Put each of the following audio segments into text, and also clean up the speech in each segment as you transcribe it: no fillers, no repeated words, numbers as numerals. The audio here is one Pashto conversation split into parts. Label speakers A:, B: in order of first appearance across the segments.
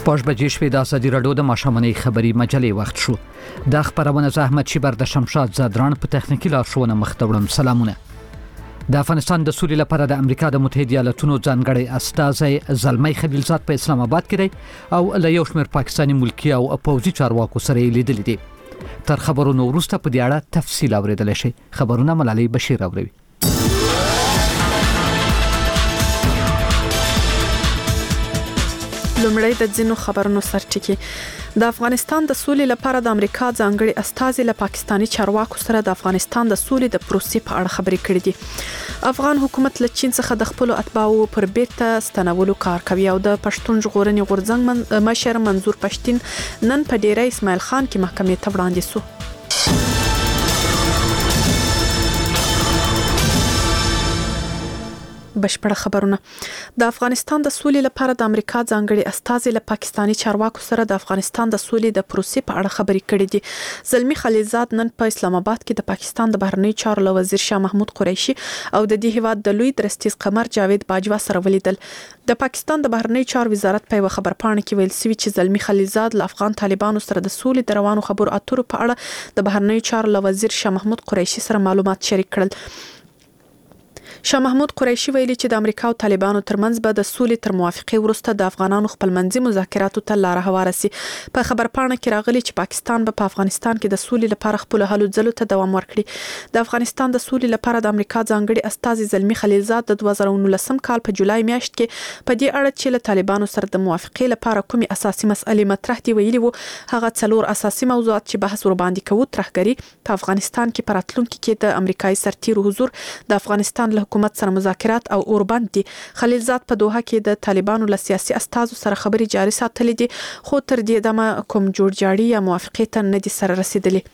A: شپږ بجې شوې د ازادي راډیو د ماښامنۍ خبري مجلې وخت شو. د خبرونه زحمت شبر د شمشاد زادران په تخنیکی لارښوونه مخ ته وړم. سلامونه. د افغانستان د سولې لپاره د امریکا د متحده ایالاتونو ځانګړي استازی زلمی خلیلزاد په اسلام آباد کې دی او له یو شمېر پاکستاني ملکی او پوځي چارواکو سره لیدل دي. تر خبرونو وروسته په دې اړه تفصیل اوریدل شي. خبرونه ملالۍ بشیر اوروي.
B: لومړی د ځینو خبرونو سرټکی. د افغانستان د سولې لپاره د امریکا ځانګړي استازي له پاکستاني چارواکو سره د افغانستان د سولې د پروسې په اړه خبرې کړې دي. افغان حکومت له چین څخه د خپل اتباعو پر بیرته ستنولو کار کوي او د پښتون ژغورنې غورځنګ مشر منظور پښتين نن په ډیره اسماعیل خان کې محکمې ته وړاندې شو. بشپړ خبرونه. د افغانستان د سولې لپاره د امریکا ځانګړي استازي له پاکستاني چارواکو سره د افغانستان د سولې د پروسې په اړه خبرې کړې دي. زلمی خلیلزاد نن په اسلام آباد کې د پاکستان د بهرنی چارو وزیر شاه محمود قریشي او د دې هیواد د لوی درستیز قمر جاوید باجوا سره ولیدل. د پاکستان د بهرنی چارو وزارت په یو خبرپاڼه کې ویل شوی چې زلمی خلیلزاد له افغان طالبانو سره د سولې د روانو خبرو اترو په اړه د بهرنی چارو وزیر شاه محمود قریشي سره معلومات شریک کړل. شاه محمود قریشي ویلي چې د امریکا او طالبانو ترمنځ به د سولې تر موافقې وروسته د افغانانو خپلمنځي مذاکراتو ته لار هواره سي. په خبرپاڼه کې راغلي چې پاکستان به په افغانستان کې د سولې لپاره خپل هلو ځلو ته دوام ورکړي. د افغانستان د سولې لپاره د امریکا ځانګړي استازي زلمی خلیلزاد د 2019 کال په جولای میاشت کې په دې اړه چې له طالبانو سره د موافقې لپاره کومي اساسي مسئلې مطرح دي ویلي وو. هغه 4 اساسي موضوعات چې بحث ور باندې کوو ترهګری په افغانستان کې په راتلونکي کې د امریکایي سرتیرو حضور د افغانستان له حکومت سره مذاکرات او اوربند دي. خلیلزاد په دوحه کې د طالبانو له سیاسي استازو سره خبري جاري ساتلې دي خو تر دې دمه کوم جوړجاړي یا موافقه ته نه دي سره رسیدلي.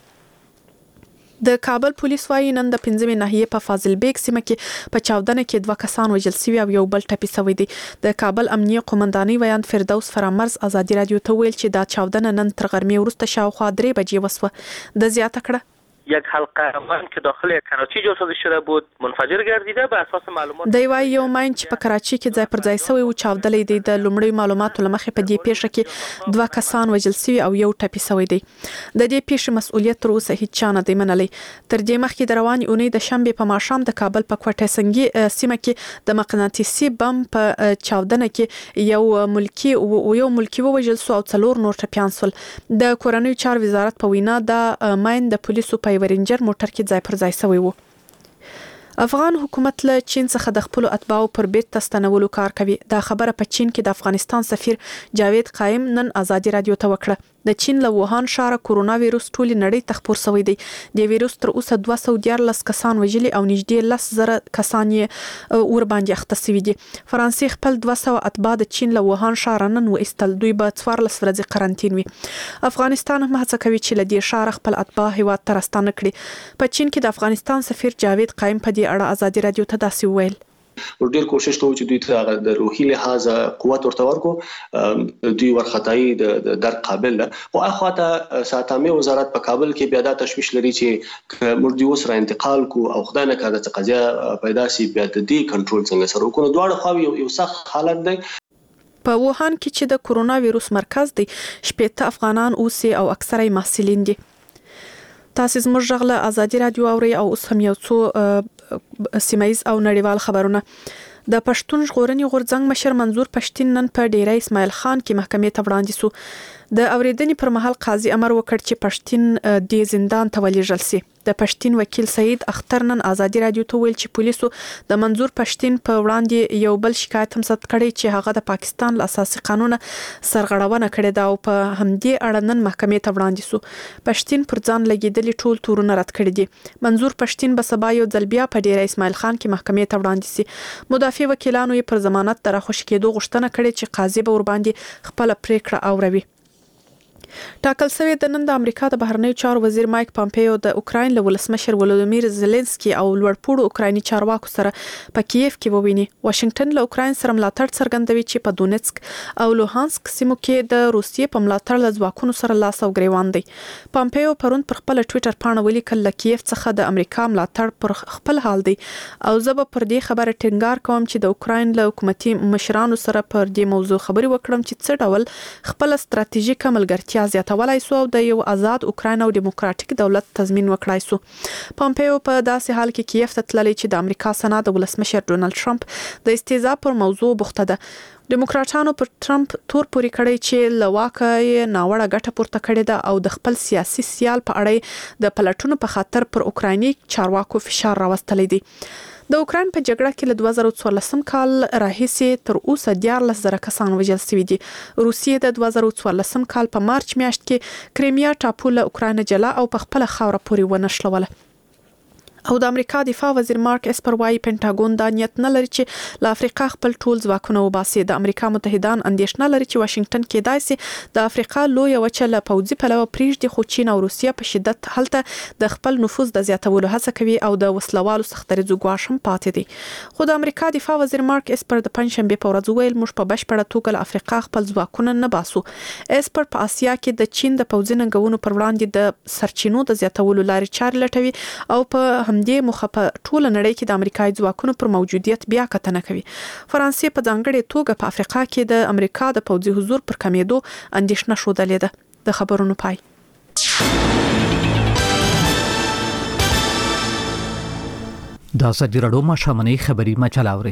B: د کابل پولیس وايي نن د 15 ناحیه په فاضل بیگ سیمه کې په چاودنه کې 2 کسان وژل شوي او یو بل ټپي شوی دي. د کابل امنیه قومندانۍ ویان فردوس فرامرز ازادي رادیو ته ویل چې دا چاودنه نن تر غرمې وروسته شاوخوا 3 بجې وسوه. د زیاته کړه
C: یک حلقه ماین که داخل کراچی جاسازی شده بود منفجر گردیده. به اساس معلومات
B: دی وايي یو ماین چې په کراچي کې ځای پر ځای شوی او چاودلې دی. د لومړی معلوماتو لمخې په دې پیښه کې 2 کسان وژل شوي او یو ټپي شوی دی. د دې پیښې مسؤلیت تر اوسه هیڅ چا نه دی منلی. تر دې مخکې د رواني اونۍ د شنبه په ماښام د کابل په کوټه سنگي سیمه کې د مقناطیسي بم په چاودنه کې یو ملکی وژل شو او 4 نور ټپيان شول. د کورنۍ چارو وزارت په وینا د ماین د پولیسو په ورنجر موټر کې ځای پر ځای شوی وو. افغان حکومت له چین څخه د خپل اتباعو پر بیرته ستنولو کار کوي. دا خبره په چین کې د افغانستان سفیر جاوید قائم نن ازادي رادیو ته وکړه. د چین له ووهان ښار کورونا وایروس ټولې نړۍ ته خپور شوی دی. د وایروس تر اوسه 214 کسان وژلي او نږدې 10,000 کسان یې ور باندې اخته شوي دي. فرانسې خپل 200 اتباع د چین له ووهان ښار نن وایستل. دوی به 14 ورځې قرنټین وي. افغانستان هم هڅه کوي چې له دې ښار خپل اتباع هیواد ته راستانه کړي. په چین کې د افغانستان سفیر جاوید قائم په دې اړه ازادي رادیو ته داسې وویل.
D: ډېر کوشش کوو چې دوی ته د روحي لحاظ قوت ورته ورکو. دوی ورختایي د در قابل او اخواته ساتامي وزارت په کابل کې بیا د تشویش لري چې موږ دوی سره انتقال کو او خدای نه کړه چې قضیه پیدا شي بیا د دې کنټرول څنګه سره وکړو. دواړه خو یو سخت حالت دی.
B: په ووهان کې چې د کورونا وایروس مرکز دی 18 افغانان اوسي او اکثره محصلین دي. تاسو زموږ غږ ازادي رادیو اوري او اوس هم یو څو سیمایز او نړیوال خبرونه. د پښتون ژغورنې غورځنګ مشر منظور پښتين نن په ډیره اسماعیل خان کې محکمې ته وړاندې شو. د اوریدنې پر مهال قاضي امر وکړ چې پښتين د زندان ته ولېږل شي. د پښتين وکیل سعید اختر نن ازادي رادیو ته ویل چې پولیسو د منظور پښتين په وړاندې یو بل شکایت هم ثبت کړی چې هغه د پاکستان له اساسي قانون سرغړونه کړې ده او په همدې اړه نن محکمې ته وړاندې شو. پښتين پر ځان لګیدلي ټول تورونه رد کړی دي. منظور پښتين به سبا یو ځل بیا په ډیره اسماعیل خان کې محکمې ته وړاندې شي. مدافع وکیلانو یې پر ضمانت تر خوشی کېدو غوښتنه کړې چې قاضي به ور باندې خپل پریکړه اوروي. ټاکل شوی د نن د امریکا د بهرنیو چارو وزیر مایک پامپیو د اوکراین له ولسمشر ولودیمیر زيلنسکي او لوړپوړو اوکرایني چارواکو سره په کیف کې وویني. واشنگټن له اوکراین سره ملاتړ څرګندوي چې په دونیتسک او لوهانسک سیمو کې د روسیې په ملاتړ له ځواکونو سره لاس او ګریوان دي. پامپیو پرون پر خپل ټوئیټر پاڼه ولیکل له کیف څخه د امریکا ملاتړ پر خپل حال دی او زه به پر دې خبره ټینګار کوم چې د اوکراین له حکومتي مشرانو سره پر دې موضوع خبري وکړم چې څه ډول خپل ستراتیژیکه ملګرتیا زیاتولای سو او د یو آزاد اوکراین او دیموکراتیک دولت تضمین وکړای سو. پامپیو په داسې حال کې کیف ته تللی چې د امریکا سنا د ولسمشر ډونالد ټرمپ د استهزاء پر موضوع بوخته ده. دیموکراټانو پر ټرمپ تور پوري کړی چې لواکه ناوړه ګټه پورته کړې ده او د خپل سیاسي سیال په اړه د پلټونو په خاطر پر اوکرایني چارواکو فشار راوستلی دی. د اوکراین په جګړه کې له 2014 کال راهیسې تر اوسه 14,000 کسان وژل شوي دي. روسیې د 2014 کال په مارچ میاشت کې کریمیا ټاپو له اوکراین جلا او په خپل خاوره پورې ونښلوله. او د امریکا دفاع وزیر مارک اسپر وايي پینټاګون دا نیت نه لري چې له افریقا خپل ټول ځواکونه وباسي. د امریکا متحدان اندېښنه لري چې واشنگټن کې داسې د افریقا لوی وچه له پوځي پلوه پریږدي، خو چین او روسیه په شدت هلته د خپل نفوذ د زیاتولو هڅه کوي او د وسلوالو سختري ګواښ هم پاتې دي. خو د امریکا دفاع وزیر مارک اسپر د پنځشنبه په ورځ ویل موږ په بشپړه توګه له افریقا خپل ځواکونه نه باسو. اسپر په اسیا کې د چین د پوځي ننګونو پر وړاندې د سرچینو د زیاتولو لارې چارې لټوي او په همدې مخه په ټول نړۍ کې د امریکایي ځواکونو پر موجودیت بیا کتنه کوي. فرانسې په ځانګړې توګه په افریقا کې د امریکا د پوځي حضور پر کمیدو اندېښنه ښودلې ده. د خبرونو پای.
A: دا ازادي راډیو ماښامنۍ خبري مچلاوري.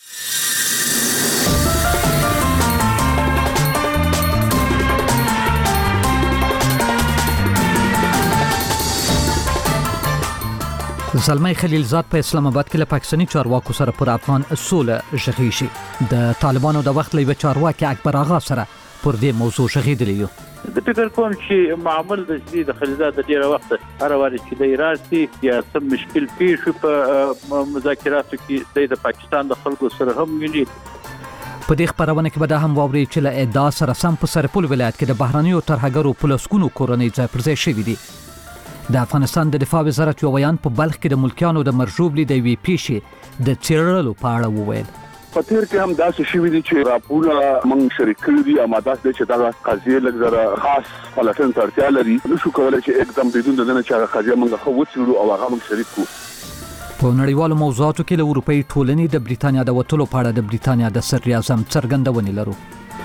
A: زلمی خلیلزاد په اسلام آباد کې له پاکستاني چارواکو سره پر افغان سوله ژغې شي. د طالبانو د وخت له چارواکي اکبر آغا سره پر دې موضوع ژغېدلی یو.
E: د فکر کوم چې معامل د خلیلزاد د ډیره وخت هر واري چې د ایران یا سم مشکل پیښ په مذاکراتو کې د پاکستان د خلکو سره هم ویني.
A: په دې خبرونه کې به دا هم واوري چې له ادعا سره سم په سرپل ولایت کې د بهرانيو ترهګرو پلسکونو کورنۍ ځای پر ځای شوې دي. د افغانستان د دفاع وزارت یو بیان په بلخ کې د ملکیانو د مرجوبلي د وی پیښې د چیرلو په اړه وویل.
F: په تیر کې هم داسې شوي دي چې راپورونه موږ شریک کړي دي، اما داسې چې دا قضیه لږ خاص پلټن ته اړتیا لري. نشو کولی چې एकदम بدون د نه چې قضیه موږ خو وڅېړو او هغه موږ شریک کړو.
A: په نړیوالو موضوعاتو کې له اروپאי ټولنې د بریتانیا د وټلو په اړه د بریتانیا د صدر اعظم څرګندونې لرو.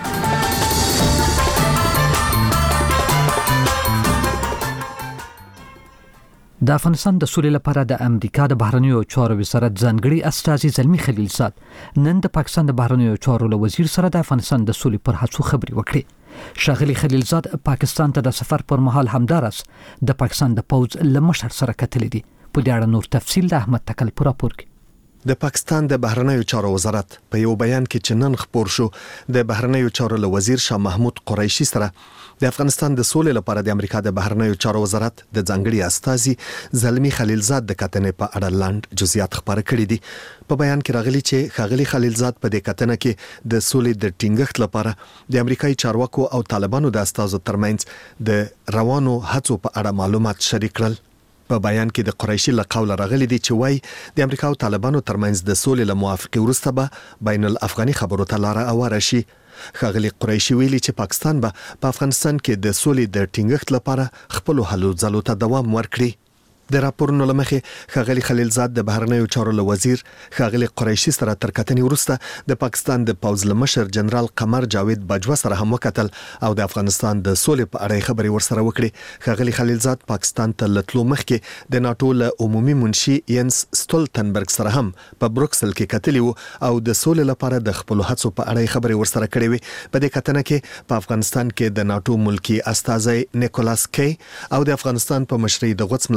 A: د افغانستان د سولې لپاره د امریکا د بهرنیو چارو وزارت ځانګړي استازي زلمی خلیلزاد نن د پاکستان د بهرنیو چارو له وزیر سره د افغانستان د سولې پر هڅو خبري وکړي. شاغلی خلیلزاد پاکستان ته د سفر پر مهال همدارس د پاکستان د پوځ له مشر سره کتلې دي. په دې اړه نور تفصیل د احمد تکل پر راپور کې.
G: د پاکستان د بهرنیو چارو وزارت په یو بیان کې چې نن خبر شو د بهرنیو چارو له وزیر شاه محمود قریشي سره د افغانستان د سولې لپاره د امریکا د بهرنیو چارو وزارت د ځانګړي استازي زلمی خلیلزاد د کتنې په اړه لاندې جزئیات خبره کړې دي. په بیان کې راغلي چې خاغلی خلیلزاد په دې کتنه کې د سولې د ټینګښت لپاره د امریکایي چارواکو او طالبانو د استازو ترمنځ د روانو هڅو په اړه معلومات شریک کړل. په بیان کې د قریشي له قوله راغلي دي چې وای د امریکا او طالبانو ترمنځ د سولې له موافقې وروسته به بین الافغاني خبرو ته لار هواره شي. خاغلی قریشي ویلي چې پاکستان به په افغانستان کې د سولې د ټینګښت لپاره خپل هلو ځلو ته دوام ورکړي. د راپورونو لمخې خاغلی خلیلزاد د بهرنیو چارو له وزیر خاغلی قریشي سره تر کتنې وروسته د پاکستان د پوځ مشر جنرال قمر جاوید باجوا سره هم وکتل او د افغانستان د سولې په اړه خبري ورسره وکړي. خاغلی خلیلزاد پاکستان ته لټلو مخکې د ناتو له عمومي منشي ینس سټولتنبرګ سره هم په بروکسل کې کتلی وو او د سولې لپاره د خپل هڅو په اړه خبري ورسره کړې وي. په دې کتنه کې په افغانستان کې د ناتو ملکی استازي نیکولاس کی او د افغانستان په مشرۍ د غوڅ ملاتړ د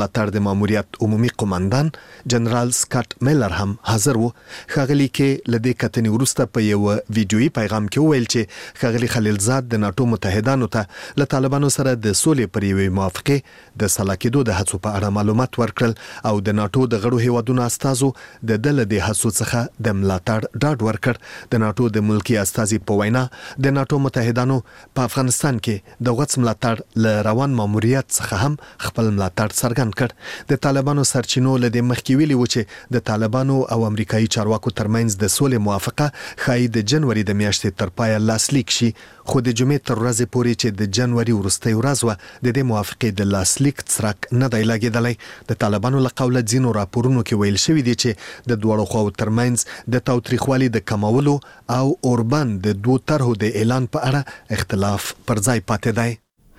G: د ماموریت عمومي قوماندان جنرال سکاټ میلر هم حاضر وو. ښاغلي کې لدې کتنې وروسته په یو ویډیويي پیغام کې وویل چې ښاغلي خلیلزاد د ناتو متحدانو ته له طالبانو سره د سولې پر یوې موافقې د سلا کېدو د هڅو په اړه معلومات ورکړل او د ناتو د غړو هیوادونو استازو د دله د هڅو څخه د ملاتړ ډاډ ورکړ. د ناتو د ملکی استازي په وینا د ناتو متحدانو په افغانستان کې د غوڅ ملاتړ له روان ماموریت څخه هم خپل ملاتړ څرګند کړ. د طالبانو سرچینو له دې مخکې ویلي و چې د طالبانو او امریکایي چارواکو ترمنځ د سولې موافقه ښایي د جنوري د میاشتې تر پایه لاسلیک شي، خو د جمعې تر ورځې پورې چې د جنوري وروستۍ ورځ وه د دې موافقې د لاسلیک څرک نه دی لګېدلی. د طالبانو له قوله ځینو راپورونو کې ویل شوي دي چې د دواړو خواو ترمنځ د تاوتریخوالي د کمولو او اوربند د دوو طرحو د اعلان په اړه اختلاف پر ځای پاتې دی.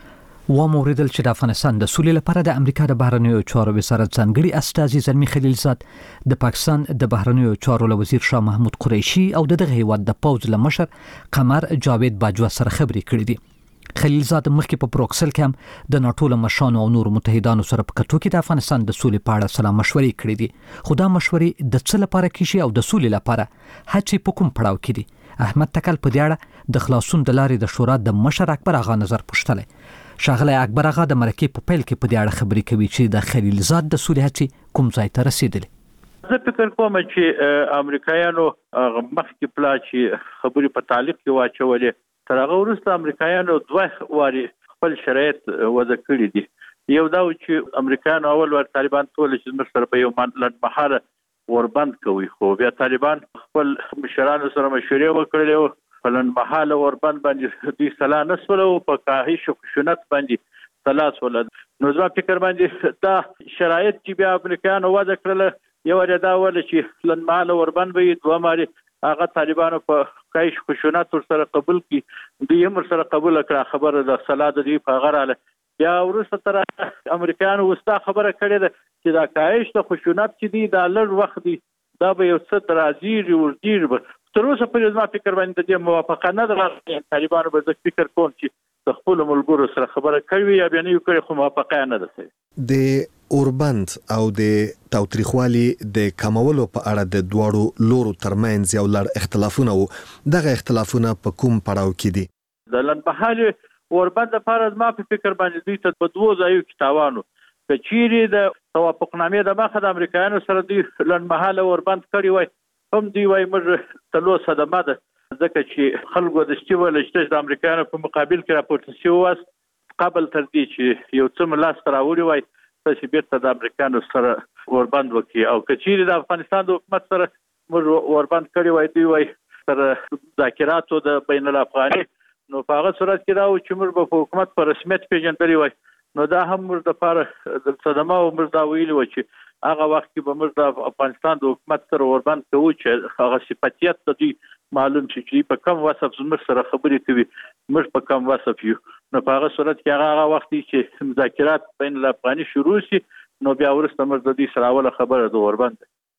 A: وموریدل چې د افغانستان د سولې لپاره د امریکا د بهرنیو چارو وزارت ځانګړي استازي زلمی خلیلزاد د پاکستان د بهرنیو چارو وزیر شاه محمود قریشي او دغه هیواد د پوز لمشر قمر جاوید باجوا سره خبرې کړې دي. خلیلزاد مخکې په بروکسل کې هم د ناتو مشرانو او نور متحدانو سره په کتو کې د افغانستان د سولې په اړه سلا مشورې کړې دي، خو دا مشورې د څه لپاره کیږي او د سولې لپاره هڅې په کوم پړاو کې دي؟ احمد تکل په دې اړه د خلاصون د لارې د شورا د مشر اکبر اغا نظر پوښتلی. ښاغلی اکبر اغا د مرکې په پیل کې په دې اړه خبرې کوي چې د خلیلزاد د سولې هڅې کوم ځای ته رسیدلې.
E: زه فکر کوم چې امریکایانو مخکې پلا چې خبرې په تعلیق کې واچولې، تر هغه وروسته امریکایانو دوه واري خپل شرایط وضع کړي دي. یو دا چې امریکایانو اول ور طالبان ټول چې موږ سره په یو لنډمهاله وربند کوي، خو بیا طالبان خپل مشرانو سره مشورې وکړلې، په لنډمهاله وربند باندې دوی سلا نه سول او په کاهش او خشونت باندې سلا سول. نو زما فکر باندې دا شرایط چې بیا امریکایانو وضع کړل، یو دا ول چې لنډمهاله وربند وي، دوه هغه طالبانو په کاهش خشونت سره قبول کی، دوی هم سره قبول کړه خبره د سلا د دوی په غراله. بیا ورسته تر امریکایانو وستا خبره کړې ده چې دا کاهش د خشونت چې دی دا لږ وخت دی، دا به یو څه درازي ورځي. تر اوسه پورې زما فکر باندې د موافقه نه ده. طالبانو به زه فکر کوم چې د خپل ملګرو سره خبره کوي یا بیا نه یو کړي، خو موافقه نه ده.
G: د اوربند او د تاوتریخوالي د کمولو په اړه د دواړو لورو ترمنځ یو لړ اختلافونه وو. دغه اختلافونه په کوم پړاو کې دي؟
E: د لنډمهالي اوربند لپاره زما په فکر باندې دوی ته په دوو ځایو کې تاوان و. که چیرې د توافقنامې د مخه د امریکایانو سره دوی لنډمهاله اوربند کړی وای، هم دوی وای موږ تلو صدمه ده، ځکه چې خلکو د شتیول چې د امریکایانو په مقابل کې راپورته شوی واس قبل تر دې چې یو څه ملاس راوړي وای چې بیرته د امریکایانو سره اوربند وکړي. او که چیرې د افغانستان د حکومت سره موږ اوربند کړی وای، دوی وای سره مذاکراتو د بین الافغاني، نو په هغه صورت کې دا و چې موږ په حکومت په رسمیت پیژندلی وای، نو دا هم موږ د لپاره د صدمه او موږ دا ویلي و چې هغه وخت کې به موږ د افغانستان د حکومت سره اوربند کوو چې هغه صفتیت د دوی معلوم شي چې په کوم وصف زموږ سره خبرې کوي، موږ په کوم وصف یو. نو په هغه صورت کې هغه وخت چې مذاکرات بین الافغاني شروع شي، نو بیا ورسته موږ د دې سره اوله خبره د اوربند.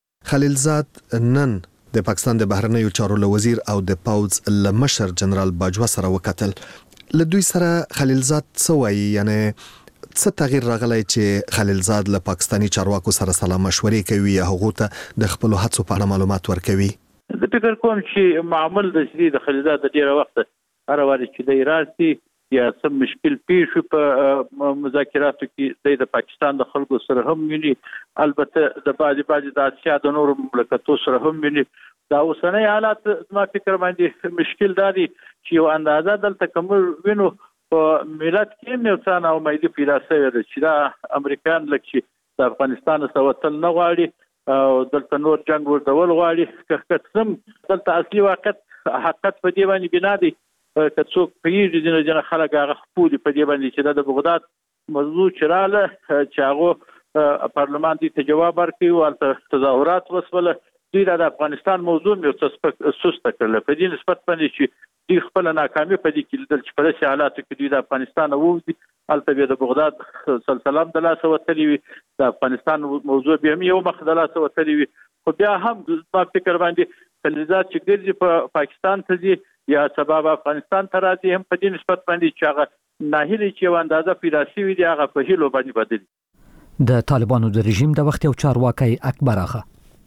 G: خلیلزاد نن د پاکستان د بهرنیو چارو وزیر او د پوز لمشر جنرال باجوا سره وکتل. له دوی سره خلیلزاد څه وایي، یعنی څه تغییر راغلی چې خلیلزاد له پاکستاني چارواکو سره سلا مشورې کوي یا هغه ته د خپل هڅو په اړه معلومات ورکوي؟
E: زه فکر کوم چې معمول د خلیلزاد د ډیره وخت هر واري چې د راسي یا سم مشکل پیښ په مذاکراتو کې د پاکستان د خلکو سره هم ویني، البته د بعضي د اسیا د نورو مملکتونو سره هم ویني. دا اوسنۍ حالات زما فکر باندې مشکل دادي چې یو اندازه دلته کوم وینو په ملت کې یو څه نو امیدي پیدا شوې ده چې دا امریکایان لکه د افغانستان سره وتل نه غواړي او دلته نور جنگ ورډول غواړي. که څه دلته اصلي واقعیت حقیقت په دې باندې بنا دي، که څوک پیږي چې خلک هغه خپل په دې باندې چې د بغداد موضوع چراله چې هغه پارلمان دې ته جواب ورکړي او تظاهرات وسوله، دوی د افغانستان موضوع یو څه سسته کړل په دې نسبت باندې چې دوی خپل ناکامي په دې کې لیدل چې په داسې حالاتو کې دوی د افغانستان ووځي، هلته بیا د بغداد سلسله د لاسه وتلې وي، د افغانستان موضوع بیا هم یو مخ د لاسه وتلې وي. خو بیا هم په فکر باندې خلیلزاد چې ګرځي په پاکستان ته ځي یا سبب افغانستان ته راځي، هم په دې نسبت باندې چې هغه ناهیلي چې یو اندازه پیدا شوي دي هغه په هیلو باندې بدلي.
A: د طالبانو د رژیم د وخت یو چارواکي اکبر آغا.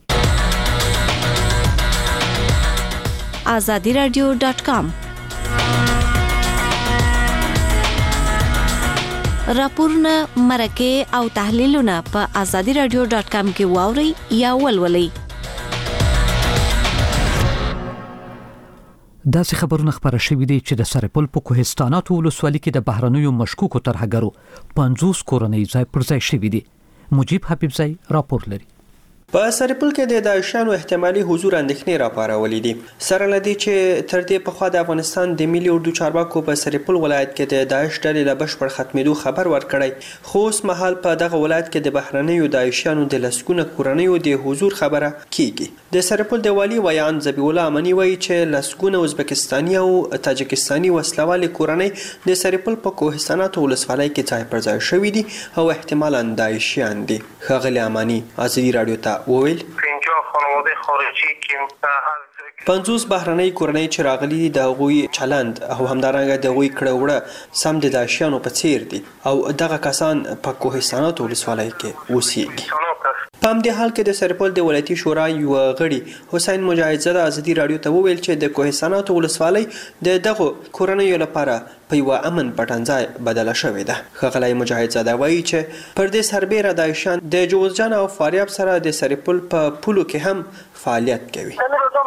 H: azadiradio.com راپورونه مرکه او تحلیلونه په azadiradio.com کې واوري یا ولولئ.
A: داسې خبرونه خبره شوې دي چې د سرپل په کوهستاناتو ولسوالۍ کې د بهرنیو مشکوکو ترهګرو 50 کورنۍ ځای پر ځای شوې دي. مجيب حبیبزی راپور لري.
I: په سرپل کې د داعشانو احتمالي حضور اندېښنې راپارولې دي. سره لدی چې تر دې په خوا د افغانستان د ملي اردو چارواکو په سرپل ولایت کې د داعش ډلې له بشپړ ختمېدو خبر ورکړی، خو اوس مهال په دغه ولایت کې د بهرنیو داعشانو د لسګونه کورنیو د حضور خبره کیږي. د سرپل د والی ویان ذبیح الله امنی وایي چې لسګونه ازبکستاني او تاجکستاني وسلوال کورنۍ د سرپل په کوهستاناتو ولسوالۍ کې ځای پر ځای شوي دي او احتمالاً داعشیان دي. ښاغلی امنی ازادي راډیو ته وویل
J: 50 خانواده خارجی که
I: 50 بهرنۍ کورنۍ چې راغلي دي د هغوی چلند او همدارنګه د هغوی کړه وړه سم د داعشیانو په څیر دي او دغه کسان په کوهستاناتو ولسوالۍ کې اوسېږي. په همدې حال کې د سرپل د ولایتي شورا یو غړي حسین مجاهد زاده ازادي راډیو ته وویل چې د کوهستاناتو ولسوالۍ د دغه کورنیو لپاره په یو امن پټنځای بدله شوې ده. ښاغلی مجاهد زاده وایي چې پر دې سربېره داعشان د جوزجان او فاریاب سره د سرپل په پولو کې هم فعالیت کوي.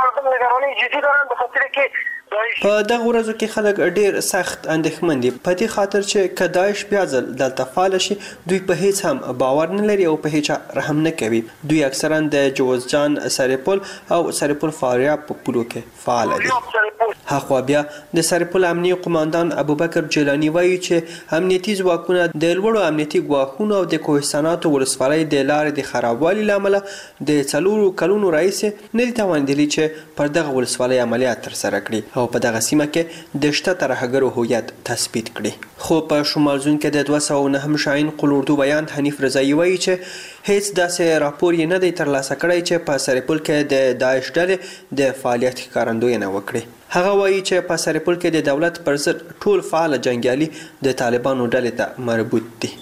I: په دغه ورځو کې خلک ډیر سخت اندېښمن دي په دې خاطر چې که داعش بیا ځل دلته فعال شي دوی په هیڅ هم باور نه لري او په هیڅ رحم نه کوي. دوی اکثرا د جوزجان سرپل او سرپل فاریاب په پولو کې فعال دي. هغه بیا د سرپل امنیتي قوماندان ابوبکر جیلانی وایي چې امنیتي ځواکونه د لوړو امنیتي ګواښونو او د کوهستاناتو ولسوالۍ د لارې د خرابوالي له امله د 4 کلونو راهیسې نه دي توانیدلي چې پر دغه ولسوالۍ عملیات ترسره کړي او په دغه سیمه کې د شته ترهګرو هویت تثبیت کړي. خو په شمال زون کې د 209 شاهین قل اردو بیان حنیف رضایی وایي چې هیڅ داسې راپور یې نه دی ترلاسه کړی چې په سرپل کې د داعش ډلې د فعالیت ښکارندویي وکړي. هغه وایي چې په سرپل کې د دولت پر ضد ټول فعال جنگیالي د طالبانو ډلې ته مربوط دي.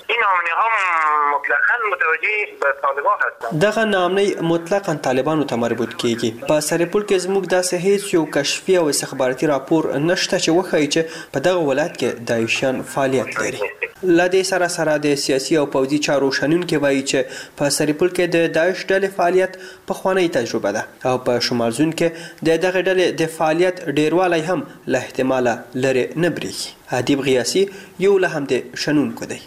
I: دغه نامنۍ مطلقاً طالبانو ته مربوط کیږي. په سرپل کې زموږ داسې هیڅ یو کشفي او استخباراتي راپور نشته چې وښایي چې په دغه ولایت کې داعشیان فعالیت لري. له دې سره د سیاسي او پوځي چارو شنونکي وایي چې په سرپل کې د داعش ډلې فعالیت پخوانۍ تجربه ده او په شمال زون کې د دغه ډلې د فعالیت ډیروالی هم له احتماله لرې نه بریږي. ادیب غیاسی یو له همدې شنونکو دی.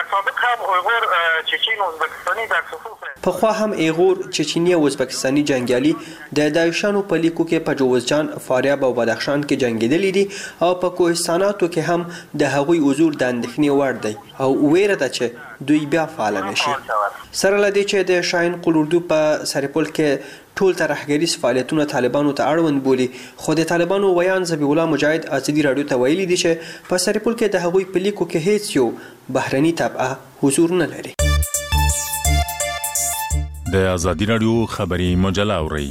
I: پخوا هم ایغور چچینی او ازبکستاني جنگیالي د داعشانو په لیکو کې په جوزجان، فاریاب او بدخشان کې جنگیدلي دي او په کوهستاناتو کې هم د هغوی حضور د اندېښنې وړ دی او ویره ده چې دوی بیا فعال نشي. سره له دې چې د شاهین قل اردو په سرپل کې ټول ترهګریز فعالیتونه طالبانو ته اړوند بولي، خو د طالبانو ویان ذبیح الله مجاهد ازادي راډیو ته ویلي دي چې په سرپل کې د هغوی په لیکو کې هیڅ یو بهرني تبعه حضور نه لري.
K: د ازادي راډیو خبري مجله اوري.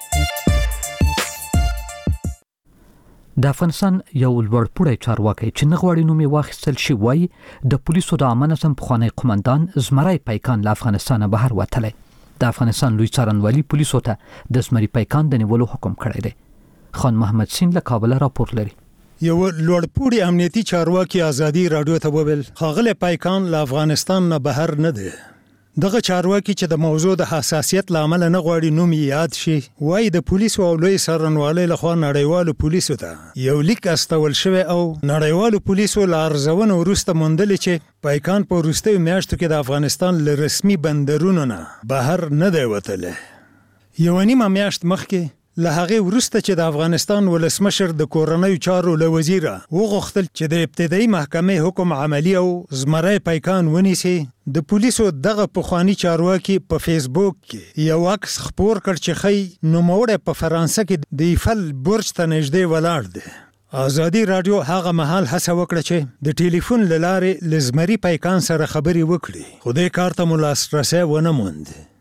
A: د افغانستان یو لوړپوړی چارواکي چې نغواړي نومي واخیستل شي وایي د پولیسو د عامه نظم پخوانی قومندان زمری پیکان له افغانستان بهر وتلی. د افغانستان لوی څارنوالي پولیسو ته د زمری پیکان د نیولو حکم کړی دی. خان محمد سین له کابل راپور لري.
L: یو لوړپوړی امنیتي چارواکي ازادي راډیو ته وویل خاغلی پیکان له افغانستان نه بهر نه دی. دغه چارواکي چې د موضوع د حساسیت لامل نه غواړي نوم یاد شي وایي د پولیسو او لوی څارنوالۍ لخوا نړیوالو پولیسو ته یو لیک استول شوی او نړیوالو پولیسو له ارزونې وروسته موندلې چې پیکان په وروستیو میاشتو کې د افغانستان له رسمي بندرونو نه بهر نه دی وتلی. یوه نیمه میاشت مخکې له هغې وروسته چې د افغانستان ولسمشر د کورنیو چارو له وزیره وغوښتل چې د ابتدایي محکمې حکم عملي او زمری پیکان ونیسي، د پولیسو دغه پخوانی چارواکي په فیسبوک کې یو عکس خپور کړ چې ښیي نوموړی په فرانسه کې د ایفل برج ته نږدې ولاړ دی. ازادي راډیو هغه مهال هڅه وکړه چې د ټلیفون له لارې له زمري پیکان سره خبرې وکړي، خو دې کار ته مو لاسرسی ونه موند.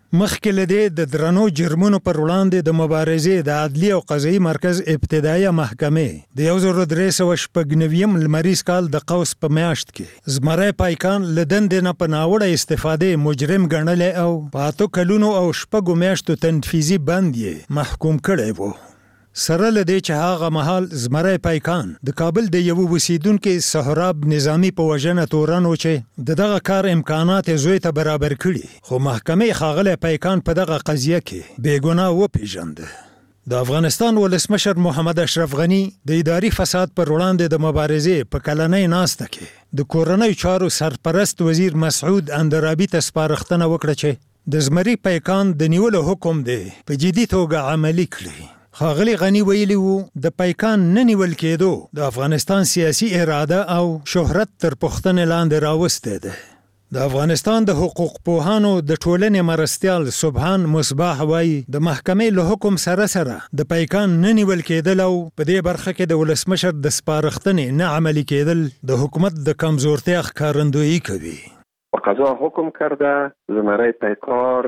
L: مخکې لدې د درنو جرمونو پر وړاندې د مبارزې د عدلي او قضایي مرکز ابتدایي محکمې د 1396 لمریز کال د قوس په میاشت کې زمری پایکان له دندې نه په ناوړه استفادې مجرم ګڼلی او په 8 کلونو او 6 میاشتو تنفیذي بند یې محکوم کړی و. سره لدې چې هغه مهال زمری پایکان د کابل د یو اوسیدونکو سهراب نظامی په وژنه تورن و چې دغه کار امکانات زوی ته برابر کړي، خو محکمې ښاغلی پایکان په دغه قضیه کې بېګناه وپېژنده. د افغانستان ولسمشر محمد اشرف غني د اداري فساد پر وړاندې د مبارزې په کلنۍ ناسته کې د کورنۍ چارو سرپرست وزیر مسعود اندرابي ته سپارښتنه وکړه چې د زمری پایکان د نیولو حکم دی په جدي توګه عملي کړي. ښاغلي غني ویلي وو د پایکان نه نیول کېدو د افغانستان سیاسي اراده او شهرت تر پوښتنې لاندې راوستی دی. د افغانستان د حقوق پوهانو د ټولنې مرستیال سبحان مصباح وایي د محکمې له حکم سره د پایکان نه نیول کېدل او په دې برخه کې د ولسمشر د سپارښتنې نه عملي کېدل د حکومت د کمزورتیا ښکارندویي کوي.
M: قضا حکم کرده زمری پیکار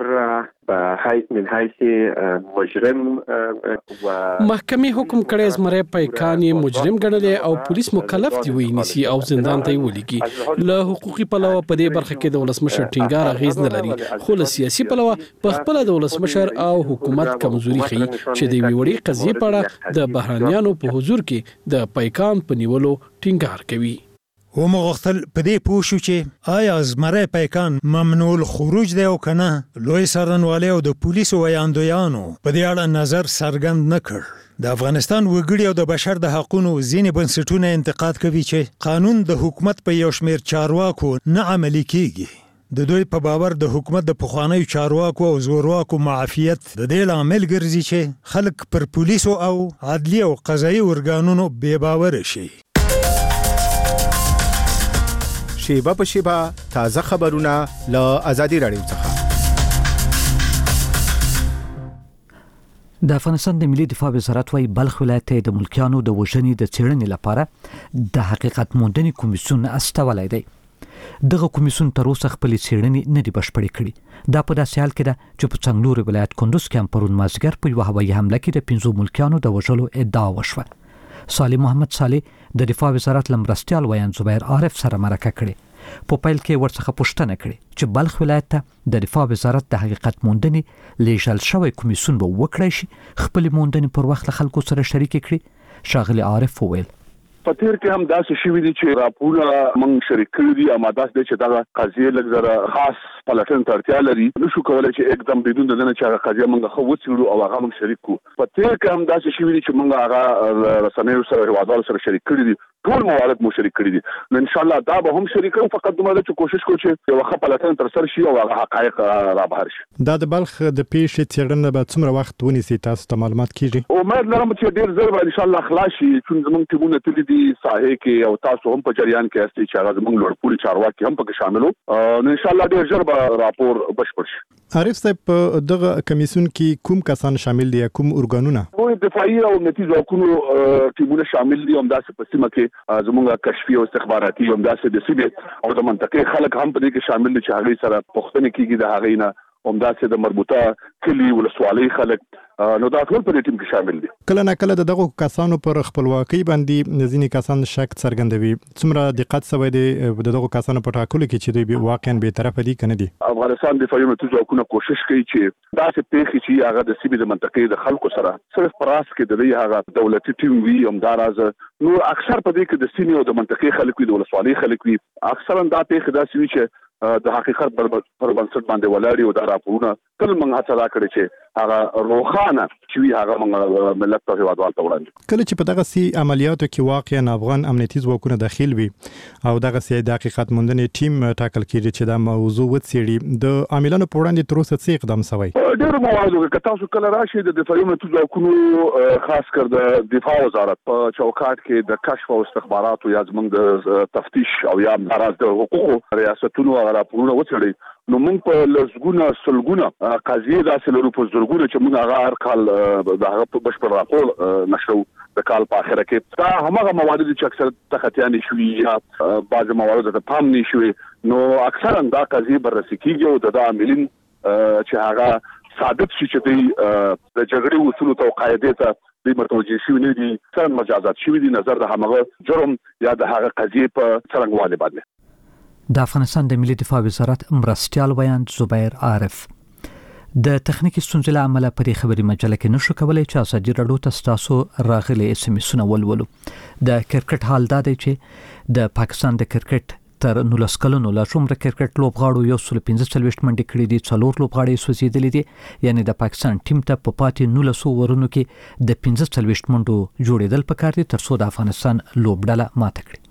M: من حیث مجرم و
N: محکمې حکم کړی زمری پیکان یې مجرم ګڼلی او پولیس مکلف دی ونیسي او زندان ته یې ولیږي. له حقوقي پلوه په دې برخه کې د ولسمشر ټینګار اغیز نه لري، خو له سیاسي پلوه په خپله د ولسمشر او حکومت کمزوري ښیي چې د یوې وړې قضیې په اړه د بهرانیانو په حضور کې د پیکان په نیولو ټینګار کوي.
L: ومغختل په دې پوه شو چې آیا زمری پیکان ممنوع الخروج دی او که نه. لوی څارنوالۍ او د پولیسو ویاندویانو په دې اړه نظر څرګند نه کړ. د افغانستان وګړي او د بشر د حقونو ځینې بنسټونه انتقاد کوي چې قانون د حکومت په یو شمېر چارواکو نه عملي کیږي. د دوی په باور د حکومت د پخوانیو چارواکو او زورواکو معافیت د دې لامل ګرځي چې خلک پر پولیسو او عدلي او قضایي ارګانونو بې باوره شي.
O: شیبه په شیبه تازه خبرونه له آزادي رادیو څخه.
A: د افغانستان د ملي دفاع وزارت وايي بلخ ولایت د ملکیانو د وژنې د څېړنې لپاره د حقیقت موندنې کمیسیون استولی دی. دغه کمیسیون تر اوسه خپل څېړنې نه دي بشپړې کړي. دا په داسې حال کې ده چې په څنګلوري ولایت کندوز کې هم پرون مازدیګر په یوه هوایي حمله کې د 5 ملکیانو د وژلو ادعا وشوه. صالح محمد صالح د دفاع وزارت لمرستیال ویان زبیر عارف سره مرکه کړي. په پیل کې ورڅخه پوښتنه کړي چې بلخ ولایت ته د دفاع وزارت د حقیقت موندنې لیږل شوی کمیسیون به وکړی شي خپل موندنې پر وخت له خلکو سره شریک کړي. ښاغلي عارف وویل
F: په تیر کې هم داسې شوي دي چې راپورونه موږ شریک کړي دي، اما داسې چې دا قضیه لږ زره خاص پلټنې ته اړتیا لري. نشو کولی چې एकदम بدون د دنه چې هغه قضیه موږ خو وڅېړو او هغه موږ شریک کړو. په تیر کې هم داسې شوي دي چې موږ هغه رسنیو سره هیوادوالو سره شریک کړي دي، ټول موارد مو شریک کړي دي. نو ان شاء الله دا به هم شریک کړو، فقط دومره چې کوشش کوو چې یو ښه پلټنه ترسره شي او هغه حقایق را بهر شي.
O: دا د بلخ د پیښې څېړنه به څومره وخت ونیسي تاسو ته معلومات کیږي؟
F: امید لرم چې ډیر ژر به ان شاء الله خلاص شي، چې زموږ ټیمونه تللي دي ساحې کې او تاسو هم په جریان کې یاستئ چې هغه زموږ لوړپوړي چارواکي هم پکې شامل وو. نو ان شاء الله ډیر ژر به راپور بشپړ شي.
O: عارف صاحب په دغه کمیسیون کې کوم کسان شامل دي، کوم ارګانونه؟
F: کوم دفاعي او امنیتي ځواکونو ټیمونه شامل دي، همداسې په سیمه کې زموږ کشفي او استخباراتي همداسې د سیمې او د منطقې خلک هم په دې کې شامل دي چې هغه سره پوښتنه کیږي د هغه نه، همداسې د مربوطه کلی ولسوالۍ خلک نو دا ټول په دې ټیم کې شامل دي.
O: کله نه کله دغه کسانو پر خپلواکۍ باندې ځینې کسان شک څرګندوي. څومره دقت شوی دی دغه کسانو په ټاکلو کې چې دوی واقعا به طرفه دي کنه دي؟
F: افغانستان دفاعي امنیتي ځواکونه کوشش کوي چې داسې پیښې چې هغه د سیمې د منطقې د خلکو سره صرف پراس کې د هغه دولتي ټیم وي همداراز نو اکثر په دې کې د سیمې او د منطقې خلک وي، د ولسوالۍ خلک وي. اکثرا دا پیښې داسې وي چې د حقیقت پر بنسټ باندې ولاړ او دا راپورونه تل موږ هڅه دا کړې چې هغه روخانه چې هغه موږ ملت ته هیوادوال ته وړاندې.
O: کله چې په دغه سي عملیاتو کې واقعا افغان امنیتي ځواکونه داخل وي او دغه سي د حقیقت موندنې ټیم ټاکل کیږي چې دا موضوع وڅېړي، د عاملانو په وړاندې تر اوسه څه اقدام شوی؟
F: ډېر موارد کې تاسو کله راشي د دفاعي امنیتي ځواکونو خاص کر د دفاع وزارت په چوکاټ کې د کشف او استخباراتو یا زموږ د تفتیش او یا همداراز د حقوقو ریاستونو راپورونه وڅېړي. نو موږ په لږونه سلګونه قضیې داسې لرو په زرګونه چې موږ هغه هر کال د هغه په بشپړ راپور نشرو د کال په اخره کې. دا هماغه موارد چې اکثر تخطیانې شوي یا بعضې موارد ته پام نه شوي، نو اکثرا دا قضیې بررسي کېږي او د عاملین چې هغه ثابت شي چې د جګړې اصول او قاعده ته د متوجه شوی نه دي څنګه مجازات شوی دي نظر د هغه جرم یا د هغه قضیه په څرنګوالي باندې
A: د افغانستان د ملي دفاع وزارت مرستيال ویان زبیر عارف د تخنیکی ستونزې له امله پرې خبري مجله کې نشو کولای چې ازادي راډیو ته تاسو راغلي اس ام اس ولولو د کرکټ حال دا دی چې د پاکستان د کرکټ تر 19 کلونو لا څومره کرکټ لوبغاړو 145 منډې کړې دي 4 لوبغاړي سوځېدلې دي یعنی د پاکستان ټیم ته په پاتې 19 ورونو کې د 45 منډو جوړېدل پکار دي تر څو د افغانستان لوبډله ماته کړي.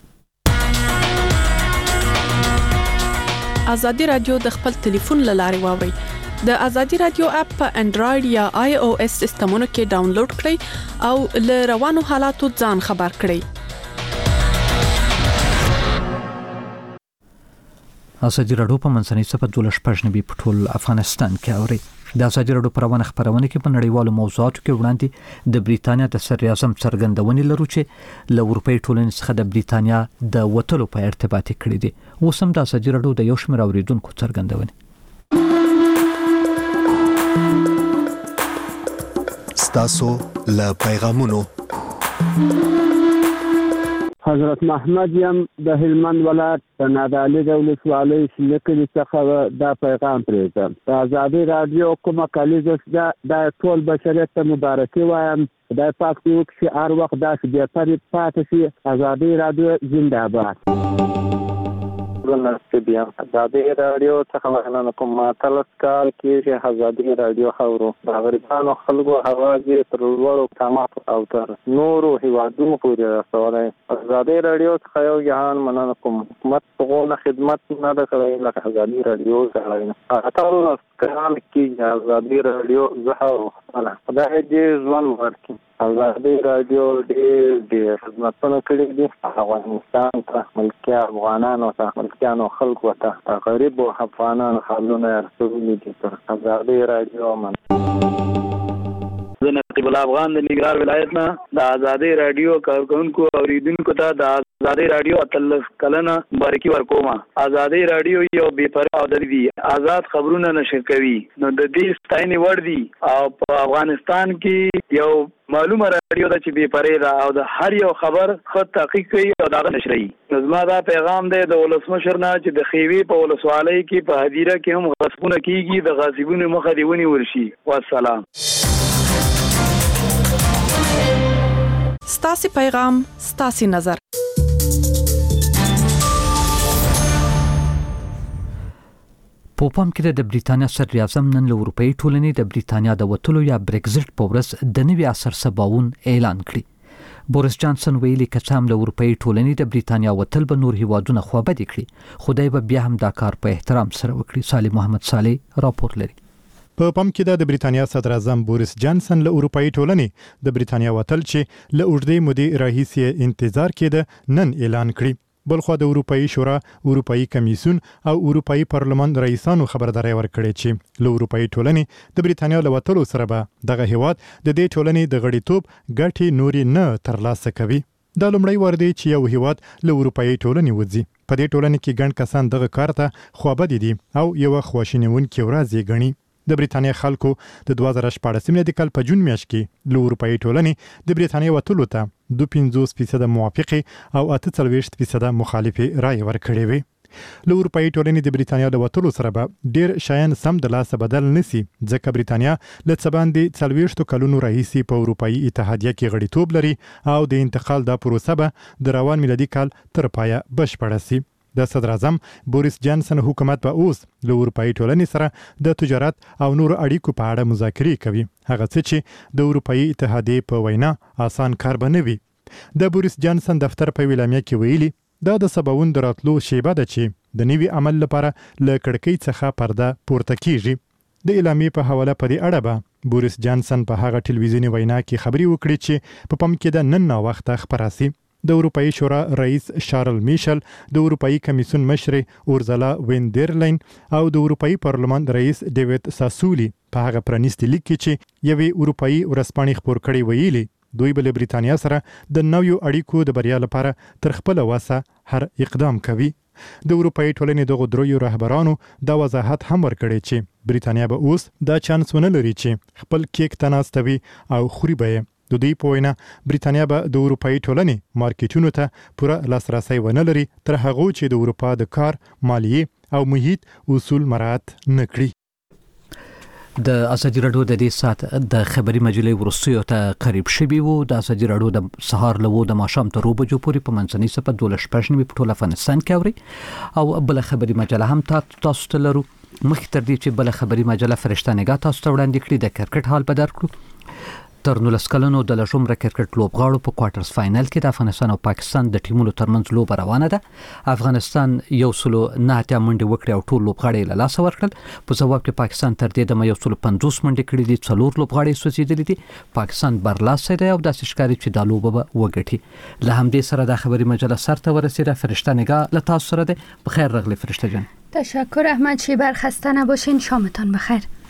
B: ازادي رادیو د خپل ټلیفون لارې واوري د ازادي رادیو اپ په انډراید یا آی او اس سیستمونو کې ډاونلوډ کړئ او له روانو حالاتو ځان خبر کړئ.
A: ازادي راډیو په منځنۍ صفحه 12 په ټول افغانستان کې اوري. د ازادي راډیو پروانه خبرونه کې په نړیوالو موضوعاتو کې وړاندې د بریتانیا د صدر اعظم څرګندونې لرو چې له اروپאי ټولنې څخه د بریتانیا د وټلو په ارتباط کړي دي. اوسم د ازادي راډیو د یو شمېر اوریدونکو څرګندونه
G: ستاسو له پیغامونو
P: حضرت محمد یم د هلمند ولایت د نادعلي د ولسوالۍ لیکلي څخه دا پیغام پرېږدم. د ازادي راډیو کومه کلیزه د ټول بشریت ته مبارکي وایم. خدای پاک دې وکړي چې هر وخت داسې بېپرې پاتې شي. ازادي راډیو زنده باد.
Q: ازادي راډیو څخه مننه کوم. ماتلس کال کې ازادي راډیو خبرو د غریبانو خلکو حواس تر لوړو مقاماتو او تر نورو هیوادونو پورې رسولای. ازادي راډیو څخه یو جهان مننه کوم. حکومت څنګه خدمت نه ده کړې لکه ازادي راډیو ځای. اټول کال کې ازادي راډیو زه خدای دې ځوان ورکړي. ازادي راډیو ډېر خدمتونه کړي دي افغانستان ته، ملکي افغانانو ته، ملکیانو خلکو ته، غریبو افغانانو حالونه رسولي دي. ازادي راډیو
R: زه نقیب الافغان د ننګرهار ولایت نه د ازادي راډیو کارکونکو اوریدونکو ته د ازادي راډیو اتلس کلنه مبارکي ورکوم. ازادي راډیو یو بې پروا او د آزاد خبرونه نشر کوي نو د دې ستاینې وړ دي او په افغانستان کې یو معلومه راډیو ده چې بې پرې ده او د هر یو خبر خود تحقیق کوي او داغه نشري. زما دا پیغام دی د ولسمشر نه چې د خیوي په ولسوالۍ کې په هدیره کې هم غصبونه کیږي، د غاصبونو مخه دی ونیول شي. والسلام.
B: ستاسو پیغام ستاسو نظر.
A: په پام کې د بریتانیا صدر اعظم نن له اروپאי ټولنې د بریتانیا د وټلو یا برگزټ په ورځ د نوي عصر سباوون اعلان کړی. بوریس جانسن ویلي کچام له اروپאי ټولنې د بریتانیا وټل به نور هیوادونه خوابه دي کړي. خدای به بیا هم دا کار په احترام سره وکړي. صالح محمد صالح راپور لري.
O: په پام کې د بریتانیا صدر اعظم بوریس جانسن له اروپאי ټولنې د بریتانیا وټل چې له اوږدې مودې راهیسې انتظار کېده نن اعلان کړی. بلخو د اروپאי شورا، اروپאי کمیسیون او اروپאי پارلمان رئیسانو خبرداري ورکړې چې له اروپאי ټولنې د بریتانیا له وټلو سره به دغه هیواد د دې ټولنې د غړیتوب ګټې نوري نه ترلاسه کوي. دا لومړی وار دی چې یو هیواد له اروپאי ټولنې وځي. په دې ټولنې کې ګڼ کسان دغه کار ته خوابدي دي او یو خواشینونکې ورځ یې ګڼي. د بریتانیا خلکو د 2014 میلادي کال په جون میاشت کې له اروپאי ټولنې د بریتانیا وټلو ته 52% موافقه او 48% مخالفه رائے ورکړې وي. له اروپאי ټولنې د بریتانیا د وټلو سره به ډیر شایان سم د لاسه بدل نسی، ځکه بریتانیا له څباندې 40 کلونو راهیسې په اروپאי اتحادیه کې غړیتوب لري او د انتقال د پروسه به د روان میلادي کال تر پایه بشپړه شي. د صدر اعظم بوریس جانسن حکومت په اوس له اروپאי ټولنې سره د تجارت او نور اړیکو په اړه مذاکرې کوي، هغه څه چې د اروپאי اتحادیې په وینا آسان کار به نه وي. د بوریس جانسن دفتر په ویلامیا کې ویلي دا د سباوون دراتلو شیبه ده چې د نوي عمل لپاره له کړکۍ څخه پرده پورته کیږي. د اعلامیې په حواله په دې اړه به بوریس جانسن په هغه ټلویزیونی وینا کې خبري وکړي چې په پام کې د نن نا وخت خبره سي. د اروپאי شورا رئیس شارل میشل، د اروپאי کمیسیون مشر اورزلا ویندرلاین او د اروپאי پارلمان رئیس ډیوید ساسولی په هغه پرانیستي لیک کې چې یوې اروپאי ورځپاڼې خبر کړي ویلي دوی بل بریتانیا سره د نویو اړیکو د بریا لپاره تر خپل وسه هر اقدام کوي. د اروپאי ټولنې دغه دریو رهبرانو دا وضاحت هم ورکړی چې بریتانیا به اوس دا چانس ونه لري چې خپل کیک تناستوي او خوري به د دوی په وینا بریتانیا به د اروپאי ټولنې مارکیټونو ته پوره لاسرسي ونه لري تر هغه چې د اروپا د کار مالیې او محیط اصول مراعات نکړي.
A: د ازادي راډیو د دې سات د خبري مجلې ورسیو ته قریب شوی وو. د ازادي راډیو د سهار لوو د ماښام ته 2 بجو پورې په منځنۍ صفه 12 په ټول افغانستان کې اوري او بل خبري مجله هم تاسو ته لرو. مخکې تر دې چې بل خبري مجله فرشته نگاه تاسو ته وړاندې کړي د کرکټ حال به درکړو. تر 19 کلونو د لژومره کرکټ لوبغاړو په کوارټرز فائنل کې د افغانستان او پاکستان د ټیمونو ترمنځ لوبه روانه ده. افغانستان 109 منډې وکړې او ټول لوبغاړي له لاسه ورکړل. په ځواب کې پاکستان تر دې د 150 منډې کړې دي. 4 لوبغاړي سوځېدلي دي. پاکستان برلاسه دی او داسې ښکاري چې دا لوبه به وګټي. له همدې سره د خبري مجله سرته ورسېده. فرشته نگاه له تاسو سره ده. بخیر راغلی فرشته جان.
S: تشکر احمد شیبر، خسته نباشین، شامتان بخیر.